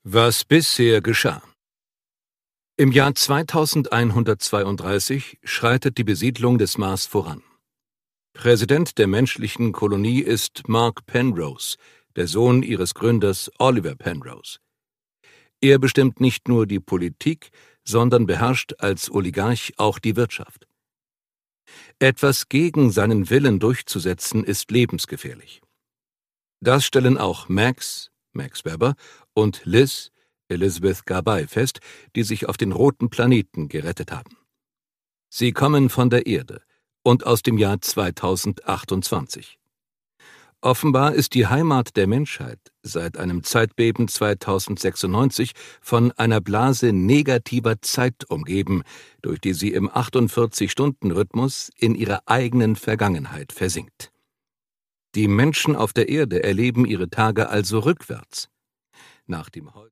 Was bisher geschah. Im Jahr 2132 schreitet die Besiedlung des Mars voran. Präsident der menschlichen Kolonie ist Mark Penrose, der Sohn ihres Gründers Oliver Penrose. Er bestimmt nicht nur die Politik, sondern beherrscht als Oligarch auch die Wirtschaft. Etwas gegen seinen Willen durchzusetzen, ist lebensgefährlich. Das stellen auch Max Weber und Liz Elizabeth Garbey fest, die sich auf den roten Planeten gerettet haben. Sie kommen von der Erde und aus dem Jahr 2028. Offenbar ist die Heimat der Menschheit seit einem Zeitbeben 2096 von einer Blase negativer Zeit umgeben, durch die sie im 48-Stunden-Rhythmus in ihrer eigenen Vergangenheit versinkt. Die Menschen auf der Erde erleben ihre Tage also rückwärts. Nach dem